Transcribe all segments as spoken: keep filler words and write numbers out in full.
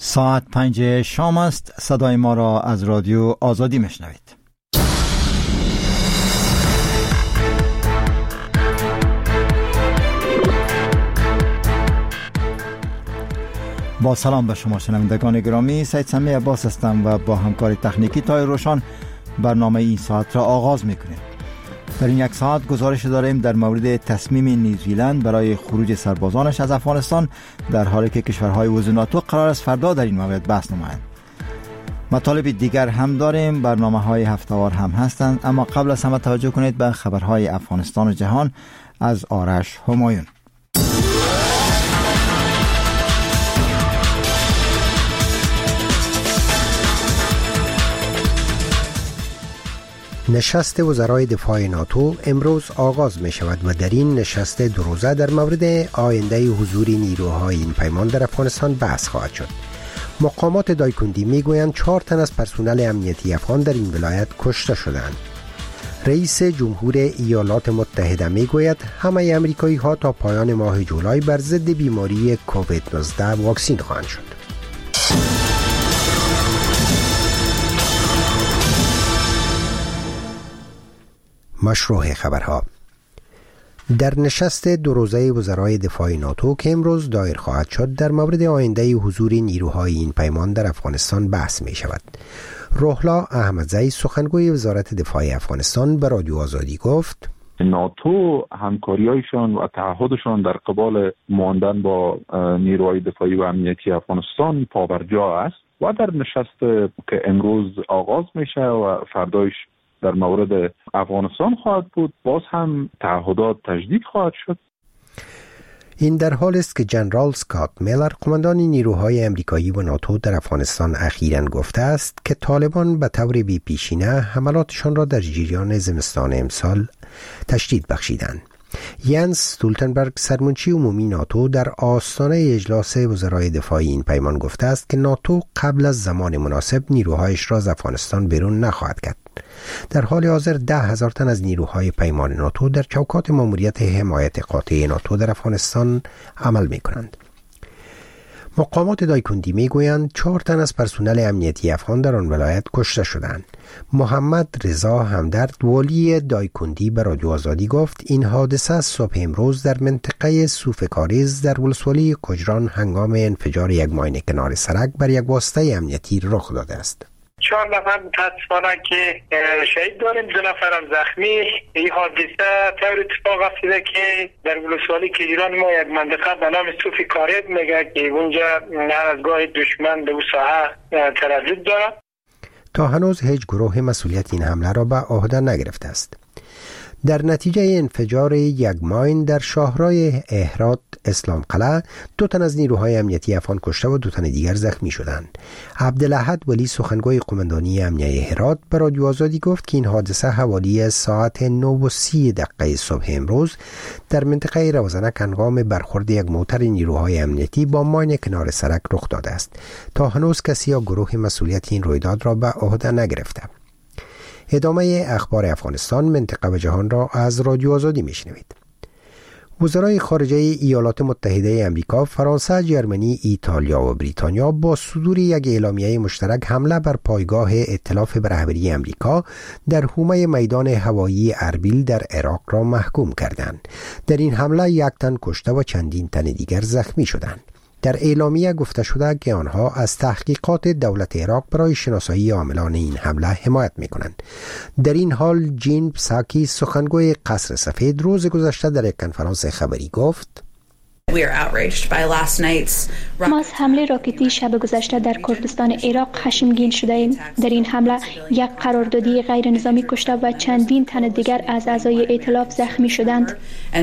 ساعت پنج شام است. صدای ما را از رادیو آزادی میشنوید. با سلام به شما شنوندگان گرامی، سید سمی عباس هستم و با همکاری تکنیکی تای روشان برنامه این ساعت را آغاز میکنیم. در این یک ساعت گزارش داریم در مورد تصمیم نیوزیلند برای خروج سربازانش از افغانستان، در حالی که کشورهای عضو ناتو قرار است فردا در این مورد بحث نمایند. مطالب دیگر هم داریم، برنامه‌های هفته‌وار هم هستند، اما قبل از همه توجه کنید به خبرهای افغانستان و جهان از آرش همایون. نشست وزرای دفاع ناتو امروز آغاز می شود و در این نشست دو روزه در مورد آینده حضور نیروهای این پیمان در افغانستان بحث خواهد شد. مقامات دایکندی می گویند چهار تن از پرسنل امنیتی افغان در این ولایت کشته شدند. رئیس جمهور ایالات متحده می گوید همه امریکایی ها تا پایان ماه جولای بر ضد بیماری کووید نوزده واکسین خواهند شد. مشروع خبرها. در نشست دو روزه وزرای دفاع ناتو که امروز دایر خواهد شد در مورد آینده حضور نیروهای این پیمان در افغانستان بحث می شود. روحلا احمدزی سخنگوی وزارت دفاع افغانستان به رادیو آزادی گفت ناتو همکاری‌هایشان و تعهدشان در قبال ماندن با نیروهای دفاعی و امنیتی افغانستان پابرجا است و در نشست که امروز آغاز میشه و فردایش در مورد افغانستان خواهد بود باز هم تعهدات تجدید خواهد شد. این در حال است که جنرال اسکات میلر قماندان نیروهای امریکایی و ناتو در افغانستان اخیراً گفته است که طالبان به طور بی پیشینه حملاتشان را در جریان زمستان امسال تشدید بخشیدند. ینس استولتنبرگ سرمنشی عمومی ناتو در آستانه اجلاس وزرای دفاع این پیمان گفته است که ناتو قبل از زمان مناسب نیروهایش را از افغانستان بیرون نخواهد کرد. در حال حاضر ده هزار تن از نیروهای پیمان ناتو در چوکات ماموریت حمایت قاطع ناتو در افغانستان عمل می کنند. مقامات دایکندی می گویند چهار تن از پرسنل امنیتی افغان در آن ولایت کشته شدند. محمد رضا همدرد والی دایکندی به رادیو آزادی گفت این حادثه صبح امروز در منطقه سوفکاریز در ولسوالی کجران هنگام انفجار یک ماین کنار سرک بر یک واسطه امنیتی رخ داده است. چهار نفر متاسفانه که شهید داریم، دو نفرم زخمی. این حادثه طور اتفاق افتاده که در ولسوالی کجران ما یک منطقه به نام صوفی کاریز میگه که اونجا از گاه دشمن به اون ساحه تردد داره. تا هنوز هیچ گروه مسئولیت این حمله را به عهده نگرفته است. در نتیجه انفجار یک ماین در شاهراه اهرات اسلام قلعه دو تن از نیروهای امنیتی افغان کشته و دو تن دیگر زخمی شدند. عبدالاحد ولی سخنگوی قماندانی امنیه هرات به رادیو آزادی گفت که این حادثه حوالی ساعت نه و سی دقیقه صبح امروز در منطقه روزنک هنگام برخورد یک موتر نیروهای امنیتی با ماین کنار سرک رخ داده است. تا هنوز کسی یا گروه مسئولیت این رویداد را به عهده نگرفته. ادامه اخبار افغانستان، منطقه و جهان را از رادیو آزادی میشنوید. وزرای خارجه ایالات متحده آمریکا، فرانسه، ژرمنی، ایتالیا و بریتانیا با صدور یک اعلامیه مشترک حمله بر پایگاه ائتلاف به رهبری آمریکا در حومه میدان هوایی اربیل در عراق را محکوم کردند. در این حمله یک تن کشته و چندین تن دیگر زخمی شدند. در اعلامیه گفته شده که آنها از تحقیقات دولت عراق برای شناسایی عاملان این حمله حمایت می‌کنند. در این حال جین پساکی سخنگوی قصر سفید روز گذشته در یک کنفرانس خبری گفت ما از حمله راکتی شب گذشته در کردستان عراق خشمگین شده ایم. در این حمله یک قراردادی غیر نظامی کشته و چندین تن دیگر از اعضای ائتلاف زخمی شدند.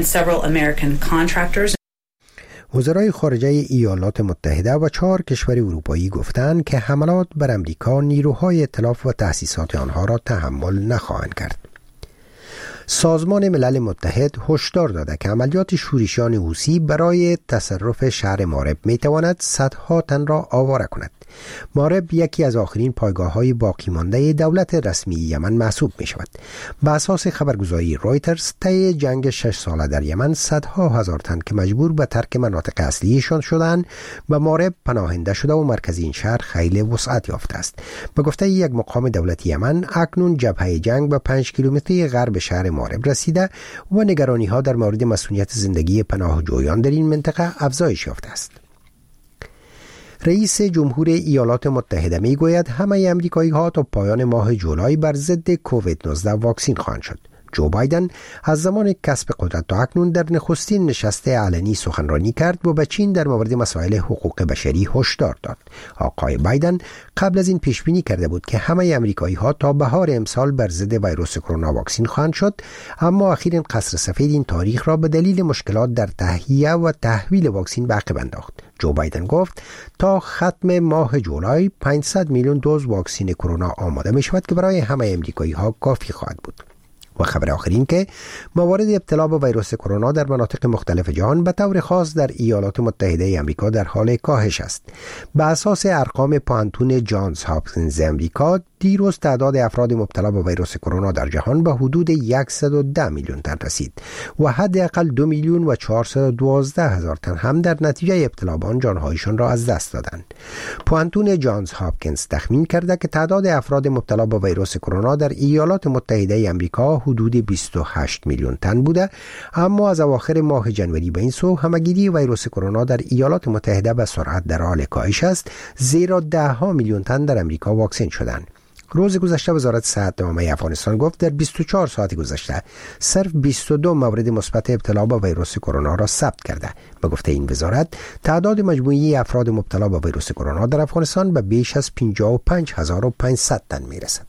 وزرای خارجه ایالات متحده و چهار کشور اروپایی گفتند که حملات بر امریکا نیروهای ائتلاف و تأسیسات آنها را تحمل نخواهند کرد. سازمان ملل متحد هشدار داده که عملیات شورشیان حوثی برای تصرف شهر مارب میتواند صدها تن را آواره کند. مارب یکی از آخرین پایگاه‌های باقی مانده دولت رسمی یمن محسوب می شود. به اساس خبرگزاری رویترز، طی جنگ شش ساله در یمن صدها هزار تن که مجبور به ترک مناطق اصلیشان شدند به مارب پناهنده شده و مرکز این شهر خیلی وسعت یافته است. به گفته یک مقام دولتی یمن، اکنون جبهه جنگ به پنج کیلومتری غرب شهر مارب رسیده و نگرانی‌ها در مورد مسئولیت زندگی پناهجویان در این منطقه افزایش یافته است. رئیس جمهور ایالات متحده می گوید همه امریکایی ها تا پایان ماه جولای بر ضد کووید نوزده واکسین خواهند شد. جو بایدن از زمان کسب قدرت تا اکنون در نخستین نشست علنی سخنرانی کرد و به چین در مورد مسائل حقوق بشری هشدار داد. آقای بایدن قبل از این پیش بینی کرده بود که همه امریکایی ها تا بهار امسال بر ضد ویروس کرونا واکسین خواهند شد، اما اخیراً قصر سفید این تاریخ را به دلیل مشکلات در تهیه و تحویل واکسین به عقب انداخت. جو بایدن گفت تا ختم ماه جولای پانصد میلیون دوز واکسین کرونا آماده می شود که برای همه امریکایی ها کافی خواهد بود. و خبر آخرین که موارد ابتلا به ویروس کرونا در مناطق مختلف جهان به طور خاص در ایالات متحده آمریکا در حال کاهش است. به اساس ارقام پانتون جانز هاپکینز امریکا، دیروز تعداد افراد مبتلا به ویروس کرونا در جهان به حدود صد و ده میلیون تن رسید و حداقل دو میلیون و چهارصد و دوازده هزار تن هم در نتیجه ابتلا به آن جانهایشان را از دست دادند. پانتون جانز هاپکینز تخمین کرده که تعداد افراد مبتلا به ویروس کرونا در ایالات متحده آمریکا حدود بیست و هشت میلیون تن بوده، اما از اواخر ماه جنوری به این سو همگیری ویروس کرونا در ایالات متحده به سرعت در حال کاهش است، زیرا ده ها میلیون تن در امریکا واکسن شدند. روز گذشته وزارت صحت عامه افغانستان گفت در بیست و چهار ساعت گذشته صرف بیست و دو مورد مثبت ابتلا به ویروس کرونا را ثبت کرده. به گفته این وزارت، تعداد مجموعی افراد مبتلا به ویروس کرونا در افغانستان به بیش از پنجاه و پنج هزار و پانصد تن میرسد.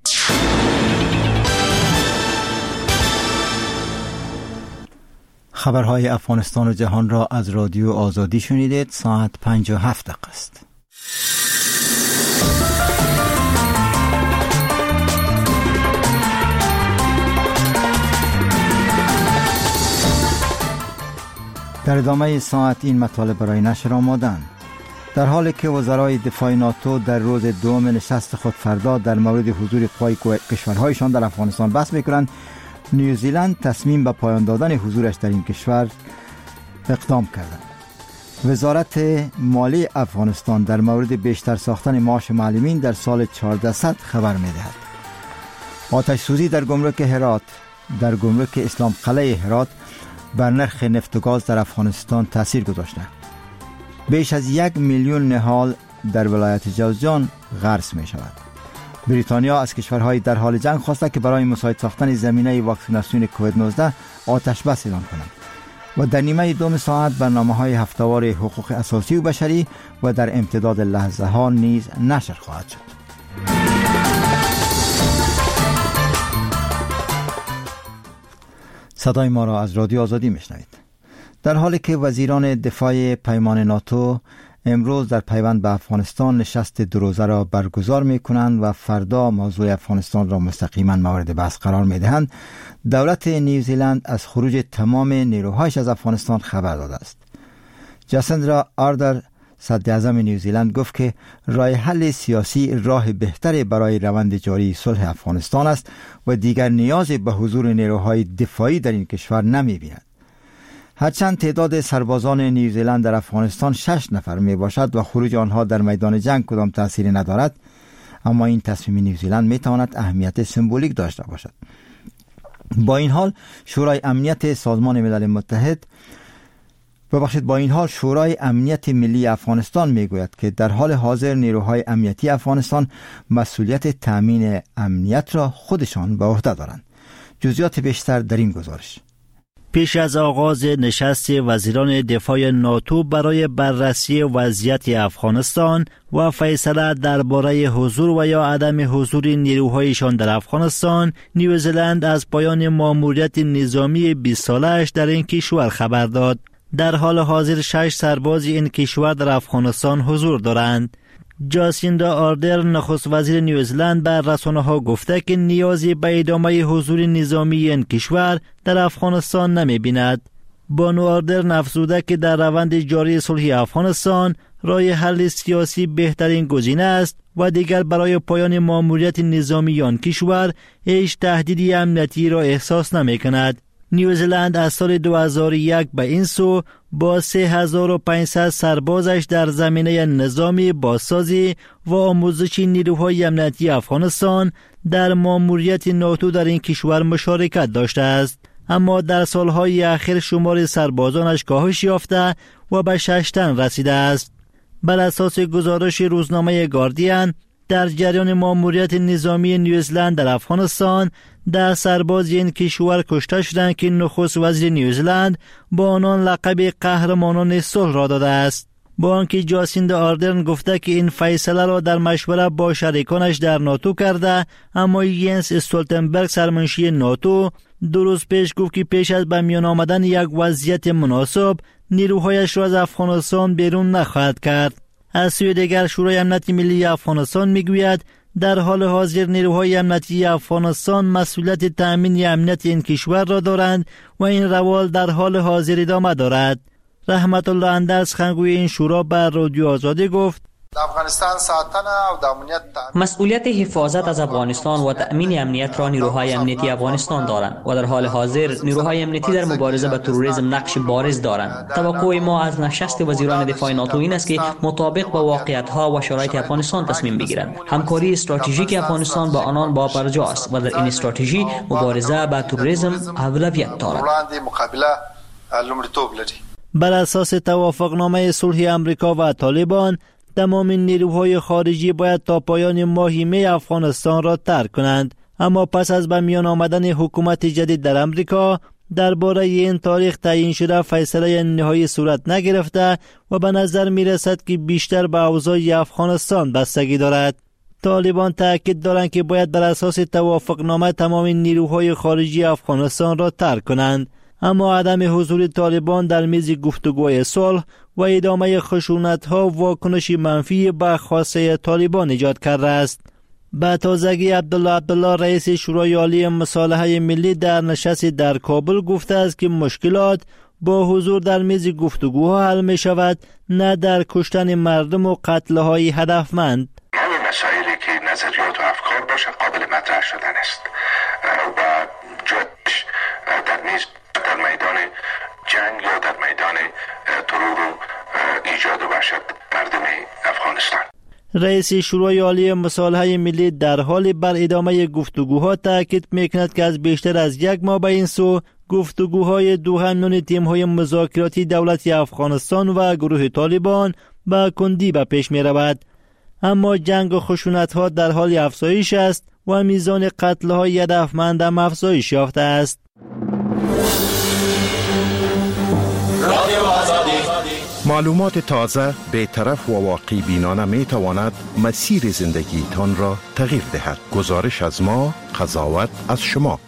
خبرهای افغانستان و جهان را از رادیو آزادی شنیدید. ساعت پنج و هفت دقیقه است. در ادامه ساعت این مطالب برای نشر آمادند. در حالی که وزرای دفاع ناتو در روز دوم نشست خود فردا در مورد حضور قوای کشورهایشان در افغانستان بحث می‌کنند، نیوزیلند تصمیم به پایان دادن حضورش در این کشور اقدام کرده. وزارت مالی افغانستان در مورد بیشتر ساختن معاش معلمین در سال چهاردهصد خبر می‌دهد. آتش سوزی در گمرک هرات در گمرک اسلام قلعه هرات بر نرخ نفت و گاز در افغانستان تاثیر گذاشته. بیش از یک میلیون نهال در ولایت جوزجان غرس می شود. بریتانیا از کشورهای در حال جنگ خواسته که برای مساعد ساختن زمینه واکسیناسیون کووید نوزده آتش بس اعلان کنند. و در نیمه دوم ساعت برنامه‌های هفته‌وار حقوق اساسی و بشری و در امتداد لحظه ها نیز نشر خواهد شد. صدای ما را از رادیو آزادی میشنوید. در حالی که وزیران دفاع پیمان ناتو امروز در پیوند به افغانستان نشست دو روزه را برگزار می کنند و فردا موضوع افغانستان را مستقیما مورد بحث قرار می دهند، دولت نیوزیلند از خروج تمام نیروهایش از افغانستان خبر داده است. جاسندرا آردر صدر اعظم نیوزیلند گفت که راه حل سیاسی راه بهتری برای روند جاری صلح افغانستان است و دیگر نیازی به حضور نیروهای دفاعی در این کشور نمی بیند. هرچند تعداد سربازان نیوزیلند در افغانستان شش نفر می باشد و خروج آنها در میدان جنگ کدام تأثیری ندارد، اما این تصمیم نیوزیلند می تواند اهمیت سمبولیک داشته باشد. با این حال شورای امنیت سازمان ملل متحد ببخشید با این حال شورای امنیت ملی افغانستان میگوید که در حال حاضر نیروهای امنیتی افغانستان مسئولیت تامین امنیت را خودشان به عهده دارند. جزئیات بیشتر در این گزارش. پیش از آغاز نشست وزیران دفاع ناتو برای بررسی وضعیت افغانستان و فیصله درباره حضور و یا عدم حضور نیروهایشان در افغانستان، نیوزیلند از پایان ماموریت نظامی بیست ساله‌اش در این کشور خبر داد. در حال حاضر شش سرباز این کشور در افغانستان حضور دارند. جاسیندا آردرن نخست وزیر نیوزلند به رسانه ها گفته که نیازی به ادامه حضور نظامی این کشور در افغانستان نمی بیند. بانو آردرن افزوده که در روند جاری صلح افغانستان راه حل سیاسی بهترین گزینه است و دیگر برای پایان ماموریت نظامی آن کشور هیچ تهدیدی امنیتی را احساس نمی کند. نیوزلند از سال دو هزار و یک به این سو با سه هزار و پانصد سربازش در زمینه نظامی بازسازی و آموزش نیروهای امنیتی افغانستان در ماموریت ناتو در این کشور مشارکت داشته است. اما در سالهای اخیر شمار سربازانش کاهش یافته و به شش تن رسیده است. بر اساس گزارش روزنامه گاردین، در جریان ماموریت نظامی نیوزلند در افغانستان ده سرباز این کشور کشته شدند که نخست وزیر نیوزلند با آنان لقب قهرمانان صلح را داده است. با آنکه جاسیندا آردرن گفته که این فیصله را در مشوره با شریکانش در ناتو کرده، اما ینس استولتنبرگ سرمنشی ناتو دو روز پیش گفت که پیش از به میان آمدن یک وضعیت مناسب نیروهایش را از افغانستان بیرون نخواهد کرد. از سوی دیگر شورای امنیت ملی افغانستان میگوید در حال حاضر نیروهای امنیتی افغانستان مسئولیت تأمین امنیت این کشور را دارند و این روال در حال حاضر ادامه دارد. رحمت الله اندرز سخنگوی این شورا بر رادیو آزادی گفت افغانستان ساتنه او د امنیت مسئولیت حفاظت از افغانستان و تأمین امنیت را نیروهای امنیتی افغانستان دارند و در حال حاضر نیروهای امنیتی در مبارزه با تروریسم نقش بارز دارند. توقع ما از نشست وزیران دفاع ناتو این است که مطابق با واقعیت‌ها و شرایط افغانستان تصمیم بگیرند. همکاری استراتژیک افغانستان با آنان با پرجا است و در این استراتژی مبارزه با تروریسم اولویت دارد. بر اساس توافقنامه صلح امریکا و طالبان، تمام نیروهای خارجی باید تا پایان ماه می افغانستان را ترک کنند. اما پس از به میان آمدن حکومت جدید در امریکا درباره این تاریخ تعیین شده فیصله نهایی صورت نگرفته و به نظر می رسد که بیشتر به اوضاع افغانستان بستگی دارد. طالبان تاکید دارند که باید بر اساس توافقنامه تمام نیروهای خارجی افغانستان را ترک کنند. اما عدم حضور طالبان در میز گفتگوی صلح و ادامه خشونت‌ها واکنشی منفی به خواسته طالبان ایجاد کرده است. به تازگی عبدالله عبدالله رئیس شورای عالی مصالحه ملی در نشستی در کابل گفته است که مشکلات با حضور در میز گفتگوها حل می شود، نه در کشتن مردم و قتل‌های هدفمند. همین مسائلی که نظریات و افکار باشه قابل مطرح شدن است و جوش در میز در میدان جنگ یا در میدان ترور و ایجاد وحشت مردم افغانستان. رئیس شورای عالی مصالحه ملی در حال بر ادامه گفتگوها تاکید میکند که از بیشتر از یک ماه به این سو گفتگوهای دو میان تیم‌های مذاکراتی دولت افغانستان و گروه طالبان با کندی به پیش می رود. اما جنگ و خشونت‌ها در حال افزایش است و میزان قتل‌های هدفمند هم افزایش یافته است. معلومات تازه، بی‌طرف و واقعی بینانه می تواند مسیر زندگی تان را تغییر دهد. گزارش از ما، قضاوت از شما.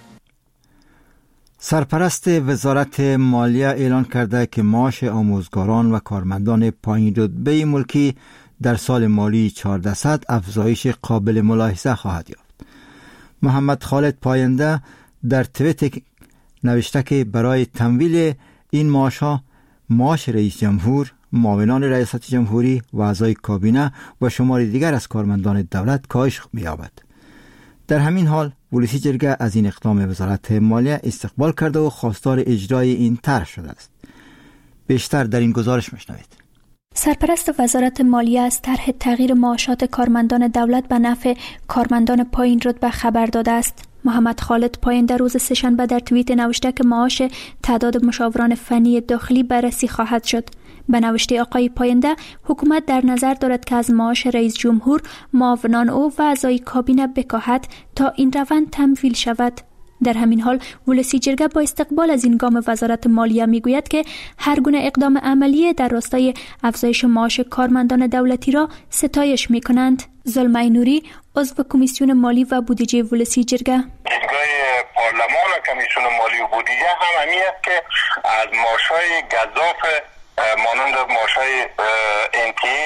سرپرست وزارت مالیه اعلان کرده که معاش آموزگاران و کارمندان پایین رتبه ملکی در سال مالی چهاردهصد افزایش قابل ملاحظه خواهد یافت. محمد خالد پاینده در توییت نوشته که برای تمویل این معاشها معاش رئیس جمهور، معاونان ریاست جمهوری و اعضای کابینه و شماری دیگر از کارمندان دولت کاهش می‌یابد. در همین حال ولسی جرگه از این اقدام وزارت مالیه استقبال کرده و خواستار اجرای این طرح شده است. بیشتر در این گزارش میشنوید. سرپرست وزارت مالیه از طرح تغییر معاشات کارمندان دولت به نفع کارمندان پایین رتبه خبر داده است. محمد خالد پاینده روز سه‌شنبه در توییت نوشته که معاش تعداد مشاوران فنی داخلی بررسی خواهد شد. به نوشته آقای پاینده، حکومت در نظر دارد که از معاش رئیس جمهور، معاونان او و اعضای کابینه بکاهد تا این روند تمویل شود. در همین حال ولسی جرگه با استقبال از این گام وزارت مالیه میگوید که هر گونه اقدام عملی در راستای افزایش معاش کارمندان دولتی را ستایش میکنند. زلمه نوری، عضو کمیسیون مالی و بودجه ولسی جرگه: دیدگاه پارلمان و کمیسیون مالی و بودجه هم همین است که از معاش‌های گزاف مانند معاش‌های انتیه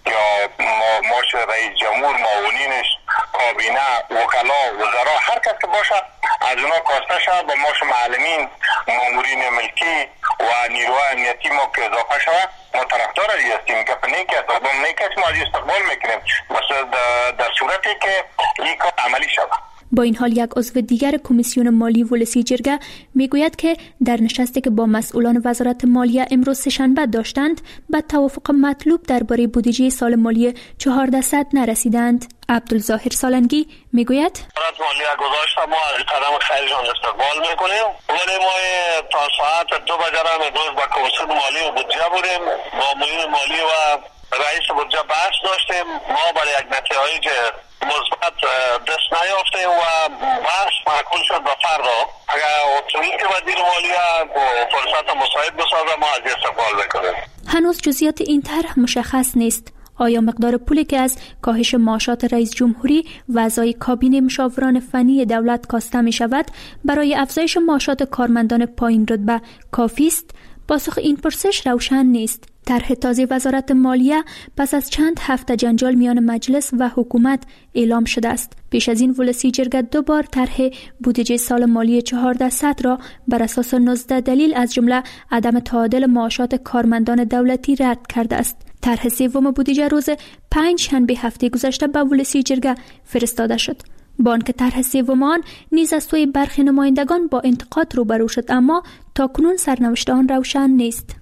یا معاش رئیس جمهور، معاونینش، کابینه، وکلا، وزرا، هر کس که باشه از اونا کاسته شد با معاش معلمین، مامورین ملکی و نیروهای امنیتی ما که اضافه شود. ما طرفدار هستیم که نیکی است، با نیکی است ما از استقبال میکنیم مثلا در صورتی که این کار عملی شود. با این حال یک عضو دیگر کمیسیون مالی ولسی جرگه میگوید که در نشستی که با مسئولان وزارت مالیه امروز سه‌شنبه داشتند به توافق مطلوب درباره بودجه سال مالی چهاردهصد نرسیدند. عبدالظاهر سالنگی میگوید وزارت مالیه گذاشته، ما از قدم خیرشان استقبال میکنیم، ولی ما تا ساعت دو بجه امروز با کمیسیون مالی و بودجه بودیم، با معین مالی و رئیس بودجه بحث داشتیم. ما برای یک نتایج مثبت دست نیافتیم و بحث معقول شد به فردا. اگر اتوریت وزیر مالیه فرصت مساعد بسازه ما از استقبال میکنیم. هنوز جزئیات این طرح مشخص نیست. آیا مقدار پولی که از کاهش معاشات رئیس جمهوری و اعضای کابینه مشاوران فنی دولت کاسته می شود برای افزایش معاشات کارمندان پایین رتبه کافی است؟ پاسخ این پرسش روشن نیست. طرح تازه وزارت مالیه پس از چند هفته جنجال میان مجلس و حکومت اعلام شده است. پیش از این ولسی جرگه دو بار طرح بودجه سال مالی چهاردهصد را بر اساس نوزده دلیل از جمله عدم تعادل معاشات کارمندان دولتی رد کرده است. طرح سوم بودجه روز پنج شنبه هفته گذشته به ولسی جرگه فرستاده شد. با آنکه طرح سوم آن نیز از سوی برخی نمایندگان با انتقاد روبرو شد، اما تاکنون سرنوشت آن روشن نیست.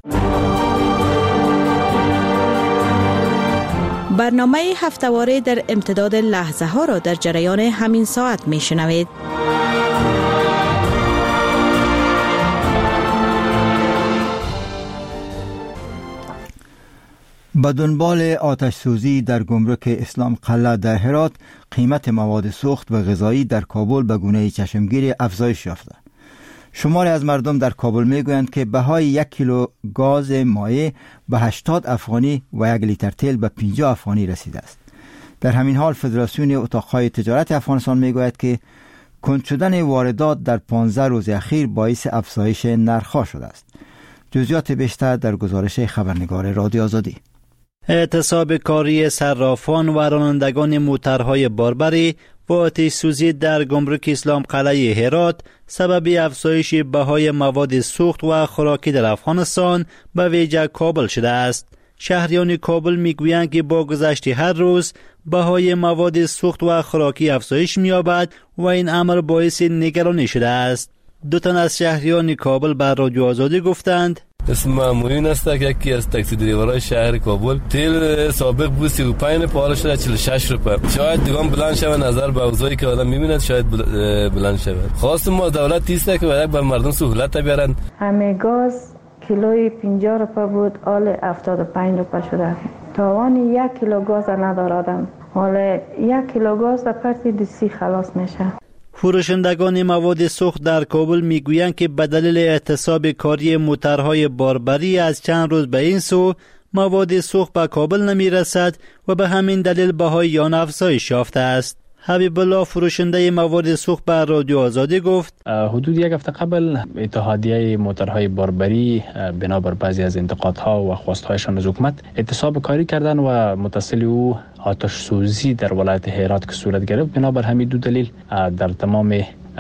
برنامه هفته‌واره در امتداد لحظه ها را در جریان همین ساعت می شنوید. به دنبال آتش سوزی در گمرک اسلام قلعه در هرات، قیمت مواد سوخت و غذایی در کابل به گونه چشمگیر افزایش یافته. شماری از مردم در کابل میگویند که بهای یک کیلو گاز مایع به هشتاد افغانی و یک لیتر تیل به پنجاه افغانی رسیده است. در همین حال فدراسیون اتاقهای تجارت افغانستان میگوید که کند شدن واردات در پانزده روز اخیر باعث افزایش نرخ‌ها شده است. جزئیات بیشتر در گزارش خبرنگار رادیو آزادی. اعتصاب کاری صرافان و رانندگان موترهای باربری و آتش سوزی در گمرک اسلام قلعه هرات سبب افزایش بهای مواد سوخت و خوراکی در افغانستان به ویژه کابل شده است. شهریان کابل میگویند که با گذشت هر روز بهای مواد سوخت و خوراکی افزایش می‌یابد و این امر باعث نگرانی شده است. دو تن از شهریان کابل بر رادیو آزادی گفتند اسم مامورین است که یکی از تاکسی دریورای شهر کابل تیل سابق بود سی و پنج روپیه حالا شده چهل و شش روپیه. شاید دیگه بلند شود نظر به اوضاعی که آدم می‌بیند شاید بلند شود. خواست ما دولت است که برای بر مردم سهولت بیارن. همه گاز کیلوی پنجاه روپیه بود حالا هفتاد و پنج روپیه شده. تاوان یک کیلو گاز ندارادم. حالا یک کیلو گاز در پرتی سی خلاص میشه. فروشندگان مواد سوخت در کابل میگویند که به دلیل اعتصاب کاری موترهای باربری از چند روز به این سو مواد سوخت به کابل نمی رسد و به همین دلیل بهای آن افزایش یافته است. حبیب الله فروشنده مواد سوخت بر رادیو آزادی گفت حدود یک هفته قبل اتحادیه موترهای باربری بنابر بعضی از انتقادها و خواستهایشان از حکومت اعتصاب کاری کردند و متصل او آتش سوزی در ولایت هرات که صورت گرفت. بنابر همین دو دلیل در تمام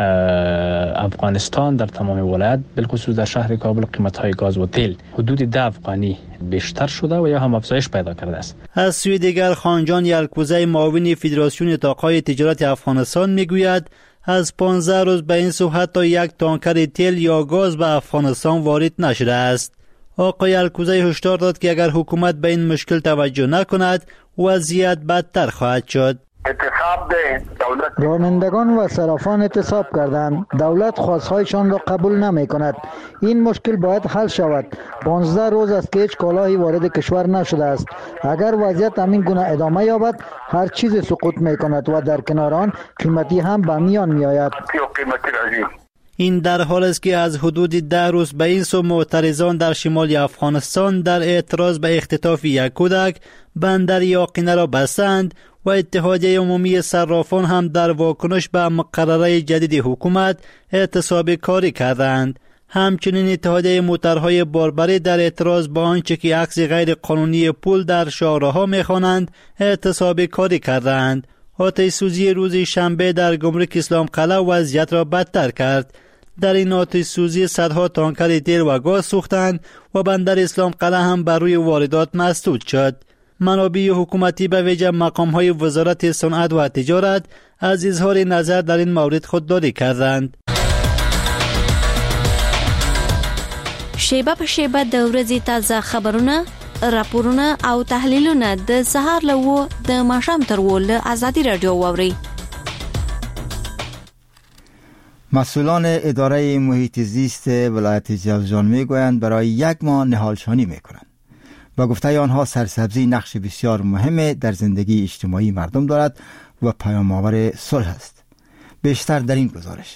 افغانستان در تمام ولایت بالخصوص در شهر کابل قیمت‌های گاز و تیل حدود ده افغانی بیشتر شده و یا هم افزایش پیدا کرده است. از سوی دیگر خانجان یلکوزی معاون فدراسیون اتاقهای تجارت افغانستان میگوید از پانزده روز به این سو حتی یک تانکر تیل یا گاز به افغانستان وارد نشده است. آقای یلکوزی هشدار داد که اگر حکومت به این مشکل توجه نکند وضعیت بدتر خواهد شد. رانندگان و صرافان اعتصاب کردند. دولت خواستهایشان را قبول نمی کند. این مشکل باید حل شود. پانزده روز است که هیچ کالاهی وارد کشور نشده است. اگر وضعیت همین گونه ادامه یابد هر چیز سقوط می کند و در کنار آن قیمتی هم به میان می آید. این در حال است که از حدود ده روز به این سو معترضان در شمال افغانستان در اعتراض به اختطاف یک کودک بندر یاقینه را بستند و اتحادیه عمومی صرافان هم در واکنش به مقرره جدید حکومت اعتصاب کاری کردند. همچنین اتحادیه موترهای باربری در اعتراض با آنچه که عکس غیر قانونی پول در شاهراه‌ها می‌خوانند اعتصاب کاری کردند. آتش سوزی روز شنبه در گمرک اسلام قلعه وضعیت را بدتر کرد. در این آتش سوزی صدها تانکر تیل و گاز سوختند و بندر اسلام قلعه هم بر روی واردات مسدود شد. منابع حکومتی به ویژه مقام‌های وزارت صنعت و تجارت از اظهار نظر در این مورد خودداری کردند. شیبه په شیبه د ورځې تازه خبرونه، راپورونه او تحلیلونه د سهار له و د ماښام تر و له ازادي رادیو واورئ. مسئولان اداره محیط زیست ولایت جوزجان میگویند برای یک ماه نهالشانی میکنند. با گفته آنها سرسبزی نقش بسیار مهم در زندگی اجتماعی مردم دارد و پیام‌آور صلح است. بیشتر در این گزارش.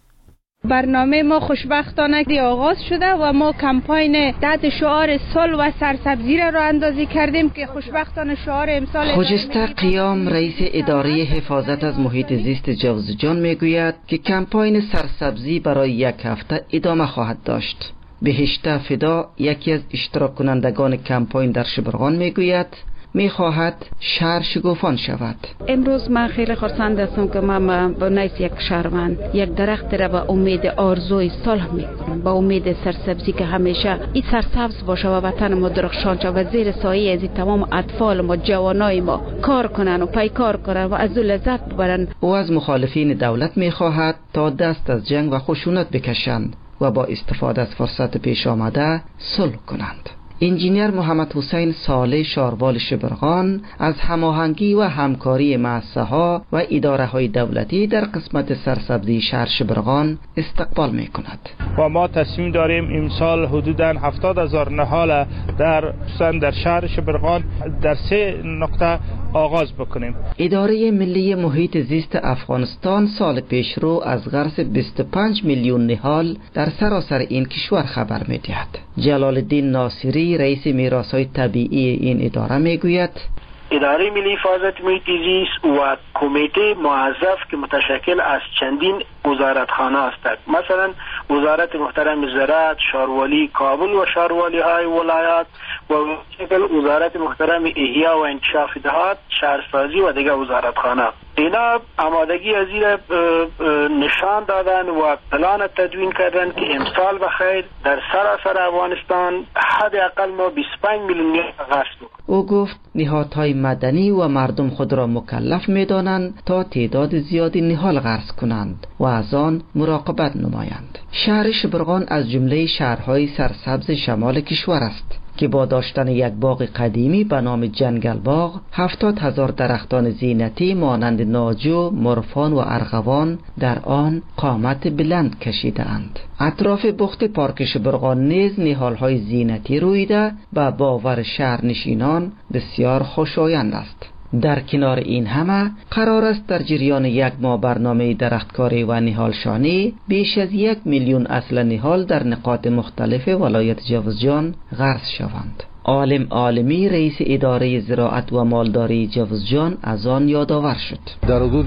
برنامه ما خوشبختانه دی آغاز شده و ما کمپاین تحت شعار صلح و سرسبزی را راه اندازی کردیم که خوشبختانه شعار امسال خجسته قیام رئیس اداره حفاظت از محیط زیست جوزجان میگوید که کمپاین سرسبزی برای یک هفته ادامه خواهد داشت. بهشته فدا یکی از اشتراک کنندگان کمپاین در شبرغان میگوید میخواهد شهر شگوفان شود. امروز من خیلی خرسند هستم که من با نیز یک شهروند یک درخت را با امید آرزوی صلح میکنم، با امید سرسبزی که همیشه این سرسبز باشه و وطن ما درخشان شود و زیر سایه از تمام اطفال ما جوانای ما کار کنن و پیکار کنن و از لذت ببرن. او از مخالفین دولت میخواهد تا دست از جنگ و خشونت بکشند و با استفاده از فرصت پیش آمده صلح کنند. انجینیر محمد حسین صالح شاروال شبرغان از هماهنگی و همکاری مؤسسه‌ها و اداره‌های دولتی در قسمت سرسبزی شهر شبرغان استقبال می‌کند. و ما تصمیم داریم امسال حدوداً هفتاد هزار نهال در در شهر شبرغان در سه نقطه آغاز بکنیم. اداره ملی محیط زیست افغانستان سال پیش رو از غرس بیست و پنج میلیون نهال در سراسر این کشور خبر می‌دهد. جلال الدین ناصری رئیس میراث‌های طبیعی این اداره میگوید اداره ملی حفاظت محیط زیست و کمیته موظف که متشکل از چندین وزارتخانه است. مثلا وزارت محترم زراعت، شاروالی کابل و شاروالی های ولایات و وزارت محترم احیا و انکشاف دهات، شهرسازی و دیگر وزارتخانه. اینا آمادگی از این نشان دادن و پلان تدوین کردن که امسال بخیر در سراسر افغانستان حداقل ما بیست و پنج میلیون غرس بکنیم. او گفت نهادهای مدنی و مردم خود را مکلف می‌دانند تا تعداد زیادی نهال غرس کنند و از آن مراقبت نمایند. شهر شبرغان از جمله شهرهای سرسبز شمال کشور است که با داشتن یک باغ قدیمی به نام جنگل باغ، هفتاد هزار درختان زینتی مانند ناجو، مرفان و ارغوان در آن قامت بلند کشیده اند. اطراف بخت پارک شبرغان نیز نهالهای زینتی رویده و باور شهرنشینان بسیار خوشایند است. در کنار این همه قرار است در جریان یک ماه برنامه درختکاری و نهالشانی بیش از یک میلیون اصل نهال در نقاط مختلف ولایت جوزجان غرس شوند. عالم عالمی رئیس اداره زراعت و مالداری جوزجان از آن یادآور شد. در حدود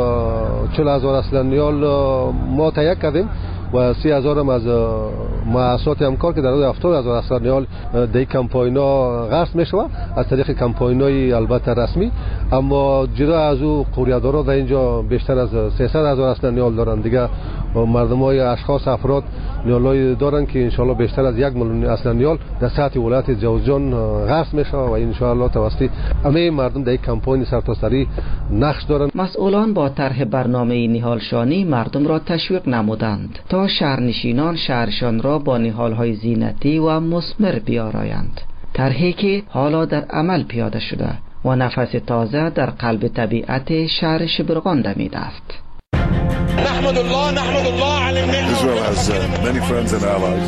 چهل هزار اصل نهال ما تهیه کردیم و سی هزار هم از مؤسسات همکار که در حدود هفتاد هزار اصل نهال در کمپاین‌ها غرس می‌شود از طریق کمپاین‌های البته رسمی، اما جدا از او قوریه‌دارا در اینجا بیشتر از سیصد هزار اصل نهال دارند. دیگه مردم‌های اشخاص افراد نهال‌های دارند که انشالله بیشتر از یک میلیون اصل نهال در سطح ولایت جوزجان غرس می‌شود و انشالله توسط همه مردم در کمپاین سرتاسری نقش دارند. مسئولان با طرح برنامه نهالشانی مردم را تشویق نمودند تا شهرنشینان شهرشان را با نهال‌های زینتی و مثمر بیارایند. طرحی که حالا در عمل پیاده شده و نفس تازه در قلب طبیعت شهر شبرغان دمیده است. نحمد الله نحمد الله على النعمة. Israel has uh, many friends and allies.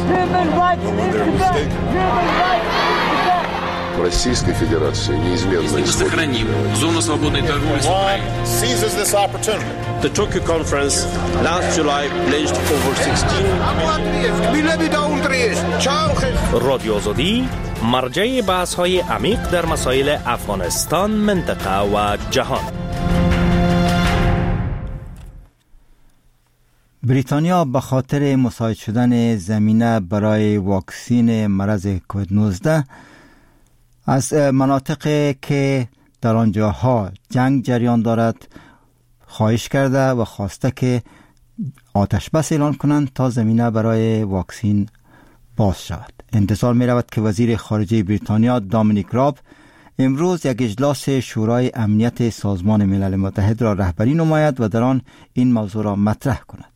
Российской Федерации неизменно сохраним зону свободной торговли с Украиной. Seizes this opportunity. The Tokyo conference last July pledged over sixteen رادیو آزادی مرجع بحث‌های عمیق در مسائل افغانستان، منطقه و جهان. بریتانیا به خاطر مساعد شدن زمینه برای واکسین مرض کووید نوزده از مناطق که در آنجاها جنگ جریان دارد خواهش کرده و خواسته که آتش بس اعلان کنند تا زمینه برای واکسین باز شود. انتظار می رود که وزیر خارجه بریتانیا دامینیک راب امروز یک اجلاس شورای امنیت سازمان ملل متحد را رهبری نماید و در آن این موضوع را مطرح کند.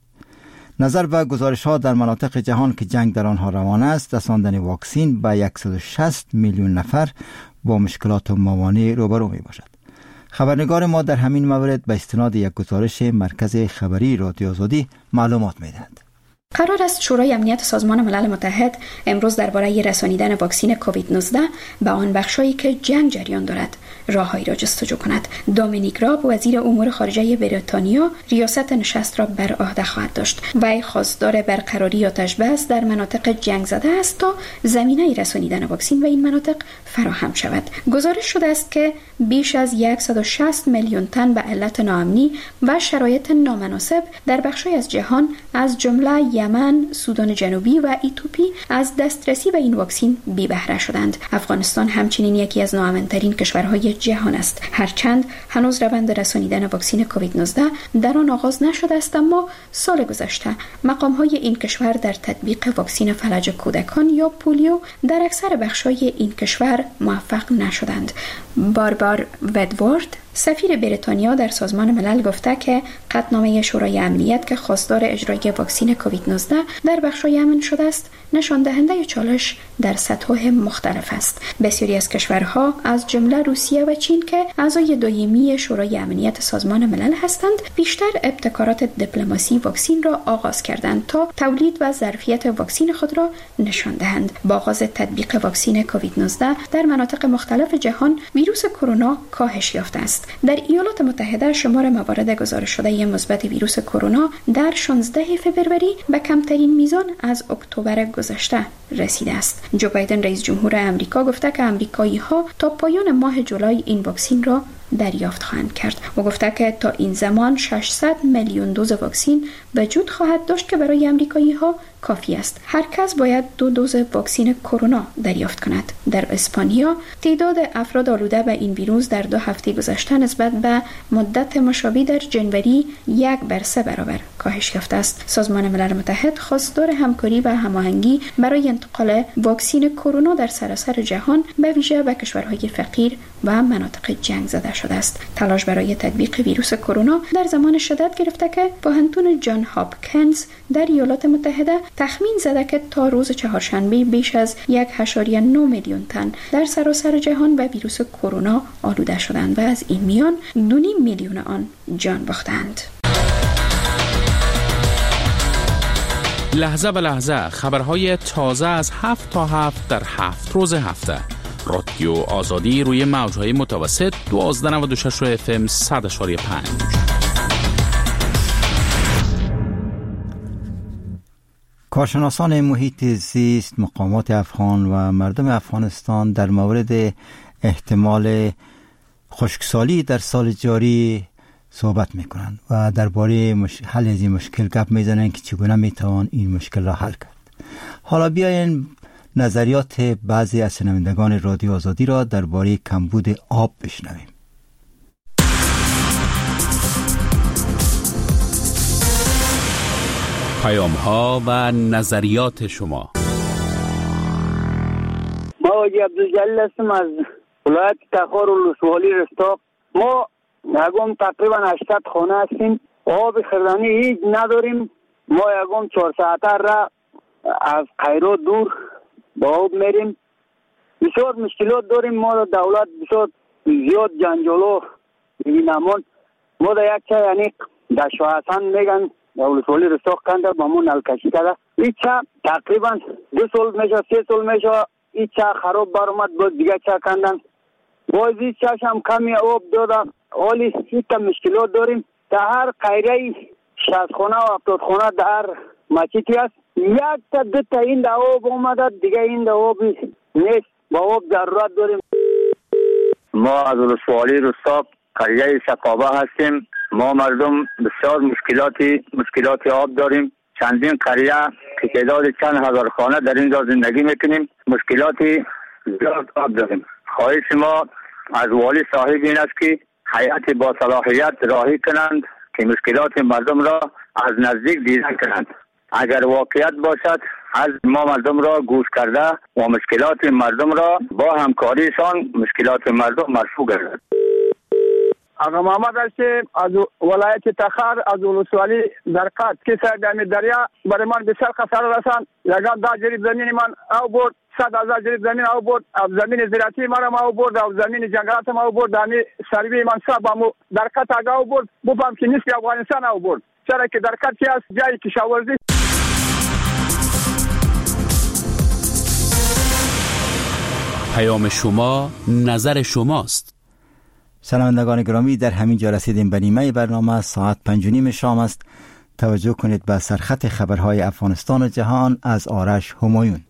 نظر به گزارش‌ها در مناطق جهان که جنگ در آنها روان است، رساندن واکسین به صد و شصت میلیون نفر با مشکلات و موانع روبرو می باشد. خبرنگار ما در همین مورد به استناد یک گزارش مرکز خبری رادیو آزادی معلومات می دهد. قرار است شورای امنیت سازمان ملل متحد امروز درباره رسانیدن واکسین کووید نوزده به آن بخشایی که جنگ جریان دارد راههایی را جستجو کند. دامینیک راب وزیر امور خارجه بریتانیا ریاست نشست را بر عهده خواهد داشت. وی خواستار برقراری آتش بس در مناطق جنگ زده است تا زمینه رسانیدن واکسین و این مناطق فراهم شود. گزارش شده است که بیش از صد و شصت میلیون تن به علت ناامنی و شرایط نامناسب در بخشی از جهان از جمله یمن، سودان جنوبی و ایتوپی از دسترسی به این واکسین بی بهره شدند. افغانستان همچنین یکی از ناامن‌ترین کشورهای جهان است. هرچند هنوز روند رسانیدن واکسین کووید نوزده در آن آغاز نشده است، اما سال گذشته مقام‌های این کشور در تطبیق واکسین فلج کودکان یا پولیو در اکثر بخش‌های این کشور موفق نشدند. باربار ودوارد سفیر بریتانیا در سازمان ملل گفته که قطعنامه شورای امنیت که خواستار اجرای واکسین کووید نوزده در بخش‌های امن شده است نشان دهنده چالش در سطح مختلف است. بسیاری از کشورها از جمله روسیه و چین که اعضای دایمی شورای امنیت سازمان ملل هستند بیشتر ابتکارات دیپلماسی واکسین را آغاز کردند تا تولید و ظرفیت واکسین خود را نشان دهند. با آغاز تطبیق واکسین کووید نوزده در مناطق مختلف جهان ویروس کرونا کاهش یافته است. در ایالات متحده شمار موارد گزارش شده مثبت ویروس کرونا در شانزده فوریه به کمترین میزان از اکتبر گذشته رسیده است. جو بایدن رئیس جمهور امریکا گفته که امریکایی‌ها تا پایان ماه جولای این واکسین را دریافت خواهند کرد و گفته که تا این زمان ششصد میلیون دوز واکسین وجود خواهد داشت که برای امریکایی‌ها کافی است. هر کس باید دو دوز واکسین کرونا دریافت کند. در اسپانیا تعداد افراد آلوده به این ویروس در دو هفته گذشته نسبت به مدت مشابه در جنوری یک بر سه برابر کاهش یافته است. سازمان ملل متحد خواستار همکاری و هماهنگی برای انتقال واکسین کرونا در سراسر جهان به ویژه به کشورهای فقیر و مناطق جنگ زده شده است. تلاش برای تطبیق ویروس کرونا در زمان شدت گرفته که پوهنتون جان هاپکینز در ایالات متحده تخمین زده که تا روز چهارشنبه بیش از یک و نه میلیون تن در سراسر جهان به ویروس کرونا آلوده شدند و از این میان دو و نیم میلیون آن جان باختند. لحظه به لحظه خبرهای تازه از هفت تا هفت در هفت روز هفته. رادیو آزادی روی موجهای متوسط دوازده نود و شش اف ام صد و پنج. کارشناسان محیط زیست، مقامات افغان و مردم افغانستان در مورد احتمال خشکسالی در سال جاری صحبت میکنند و درباره مش... حل از این مشکل گپ میزنند که چگونه میتوان این مشکل را حل کرد. حالا بیاین نظریات بعضی از شنوندگان رادیو آزادی را درباره کمبود آب بشنویم. پیام ها و نظریات شما. ما حاجی عبدالجلیل هستم از ولایت تخار ولسوالی رستاق. ما یکم تقریبا هشتصد خانه هستیم. آب خردنی هیچ نداریم. ما یکم چهار ساعته را از قیرو دور با آب میریم. بسیار مشکلات داریم. ما دولت بسیار زیاد جنجالو میگنمون. ما در یک چه یعنی در شوحسن میگن ولسوالی رستاق کنده با مون نلکشی کرده. این چه تقریبا دو سال میشه سه سال میشه این چه خراب برامد باز دیگه چه کندن. باز این چهش هم کمی آب دادن. حالی این تا مشکلات داریم. در هر قیره شصت خانه و هفتاد خانه در هر مسجدی است. یک تا دو تا این در آب اومده دیگه این در آب نیست. با آب ضرورت داریم. ما از ولسوالی رستاق قریه شقابه هستیم. ما مردم بسیار مشکلاتی مشکلات آب داریم. چندین قریه که تعداد چند هزار خانه در اینجا زندگی میکنیم، مشکلاتی زیاد آب داریم. خواهش ما از والی صاحب این است که هیئت با صلاحیت راهی کنند که مشکلات مردم را از نزدیک دیدن کنند. اگر واقعیت باشد از ما مردم را گوش کرده و مشکلات مردم را با همکاریشان مشکلات مردم مرفوع گردد. آقا محمد هستیم از ولایت تخار، از ولسوالی درقات که سر دریا برای من بسیار خساره رساند. یگان دا جریب زمین من او برد، صد هزار جریب زمین او برد، او زمین زراعتی مرا او برد، او زمین جنگلات ما او برد، دامی سروی من صاحب همو درقات آگا او برد، بفهم که نیست افغانستان او برد. چرا که درقات چی است؟ جایی کشاورزی. پیام شما نظر شماست. شنوندگان گرامی، در همین جا رسیدیم به نیمه برنامه. ساعت پنج و نیم شام است. توجه کنید به سرخط خبرهای افغانستان و جهان از آرش همایون.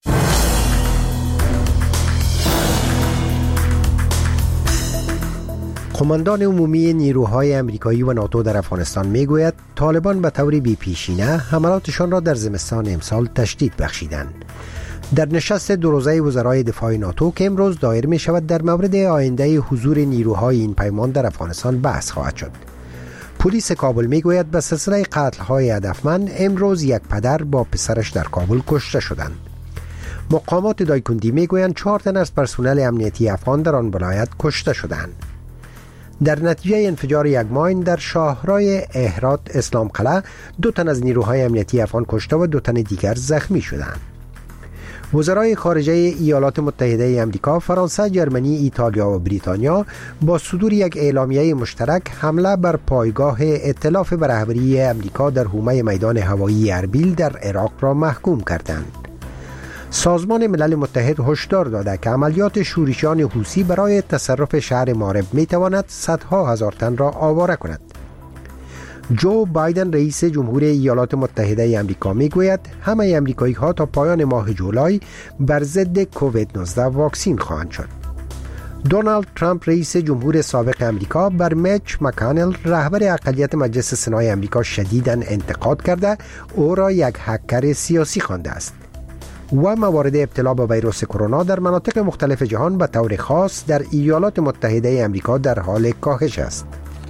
قماندان عمومی نیروهای امریکایی و ناتو در افغانستان میگوید طالبان به طور بی‌پیشینه حملاتشان را در زمستان امسال تشدید بخشیدند. در نشست دو روزه وزرای دفاع ناتو که امروز دایر می شود در مورد آینده حضور نیروهای این پیمان در افغانستان بحث خواهد شد. پلیس کابل می گوید به سلسله قتل‌های هدفمند امروز یک پدر با پسرش در کابل کشته شدند. مقامات دایکندی می گویند چهار تن از پرسنل امنیتی افغان در آن ولایت کشته شدند. در نتیجه انفجار یک ماین در شاهراه اهرات اسلام قلعه دو تن از نیروهای امنیتی افغان کشته و دو تن دیگر زخمی شدند. وزرای خارجه ایالات متحده آمریکا، فرانسه، جرمنی، ایتالیا و بریتانیا با صدور یک اعلامیه مشترک حمله بر پایگاه ائتلاف به رهبری آمریکا در حومه میدان هوایی اربیل در عراق را محکوم کردند. سازمان ملل متحد هشدار داده که عملیات شورشیان حوثی برای تصرف شهر مارب میتواند صدها هزار تن را آواره کند. جو بایدن رئیس جمهور ایالات متحده آمریکا میگوید همه امریکایی ها تا پایان ماه جولای بر ضد کووید نوزده واکسین خواهند شد. دونالد ترامپ رئیس جمهور سابق امریکا بر میچ مکانل رهبر اقلیت مجلس سنای امریکا شدیداً انتقاد کرده او را یک هکر سیاسی خوانده است. و موارد ابتلا به ویروس کرونا در مناطق مختلف جهان به طور خاص در ایالات متحده آمریکا در حال کاهش است.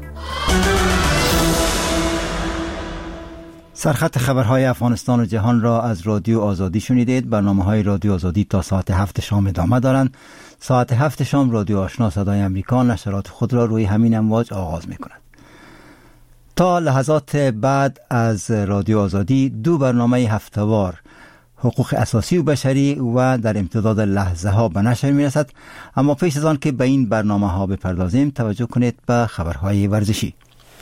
سرخط خبرهای افغانستان و جهان را از رادیو آزادی شنیدید. برنامه‌های رادیو آزادی تا ساعت هفت شام ادامه دارند. ساعت هفت شام رادیو آشنا صدای امریکا نشرات خود را روی همین امواج آغاز می‌کند. تا لحظات بعد از رادیو آزادی دو برنامه هفته‌وار حقوق اساسی و بشری و در امتداد لحظه ها به نشر می‌رسد. اما پیش از آن که به این برنامه‌ها بپردازیم توجه کنید به خبرهای ورزشی.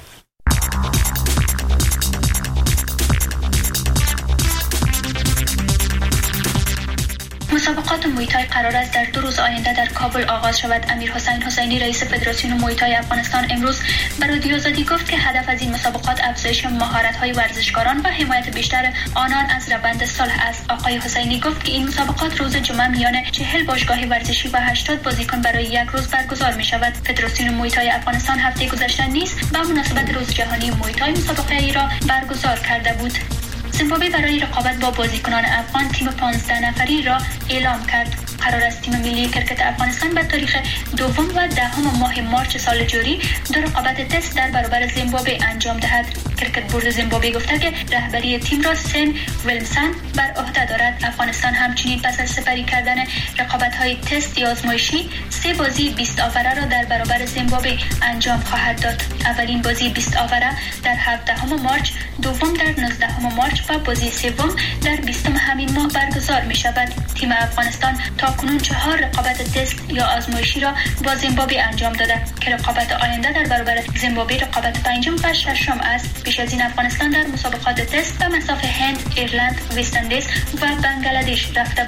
مسابقات موی تای قرار است در دو روز آینده در کابل آغاز شود. امیر حسین حسینی رئیس فدراسیون موی تای افغانستان امروز به رادیو آزادی گفت که هدف از این مسابقات افزایش مهارت‌های ورزشکاران و حمایت بیشتر آنان از روند صلح است. آقای حسینی گفت که این مسابقات روز جمعه میان چهل باشگاه ورزشی و هشتاد بازیکن برای یک روز برگزار می شود. فدراسیون موی تای افغانستان هفته گذشته نیز به مناسبت روز جهانی موی تای مسابقه ای را برگزار کرده بود. زیمبابوه برای رقابت با بازیکنان افغان تیم پانزده نفری را اعلام کرد. قرار است تیم ملی کرکت افغانستان به تاریخ دوم و دهم ماه مارچ سال جاری دو رقابت تست در برابر زیمبابوه انجام دهد. کرکت بورد زیمبابوه گفته که رهبری تیم را سن ویلمسن بر عهده دارد. افغانستان همچنین پس از سپری کردن رقابت‌های تست یا آزمایشی سه بازی بیست آوره را در برابر زیمبابوه انجام خواهد داد. اولین بازی بیست آوره در هفدهم مارچ، دوم در نوزدهم مارچ و بازی سوم در بیستم همین ماه برگزار می شود. تیم افغانستان تا کنون چهار رقابت تست یا آزمایشی را با زیمبابوه انجام داده که رقابت آینده در برابر زیمبابوه رقابت پنجم و ششم است. پیش از این افغانستان در مسابقات تست به مصاف هند، ایرلند، وست اندیز و بنگلادش رفته بود.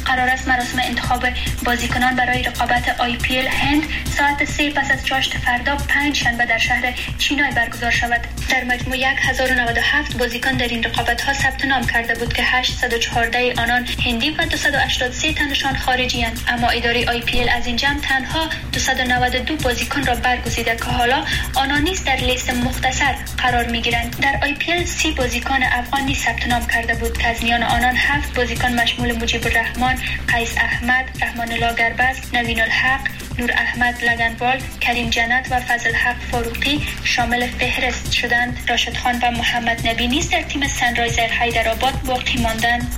قرار است مراسم انتخاب بازیکنان برای رقابت آی پی ال هند ساعت سه پس از چاشت فردا پنج شنبه در شهر چینای برگزار شود. در مجموع هزار و نود و هفت بازیکن در این رقابت‌ها ثبت نام کرده بود که هشتصد و چهارده آنان هندی و دویست و هشتاد و سه تنشان خارجی اند، اما اداره آی پی ال از این جمع تنها دویست و نود و دو بازیکن را برگزیده که حالا آنان نیز در لیست مختصر قرار می‌گیرند. در آی پی ال سی بازیکن افغان نیز ثبت نام کرده بود که از میان آنان هفت بازیکن مشمول مجیب الرحمن، قیس احمد، رحمان الله گربز، نوین الحق، نور احمد لگنوال، کریم جنت و فضل حق فاروقی شامل فهرست شدند. راشد خان و محمد نبی نیز در تیم سنرایزر حیدرآباد باقی ماندند.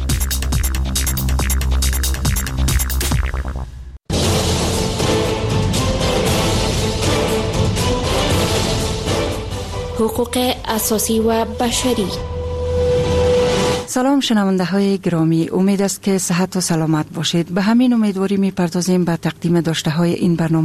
حقوق اساسی و بشری. سلام شنونده های گرامی، امید است که صحت و سلامت باشید. به همین امیدواری می پردازیم به تقدیم داشته های این برنامه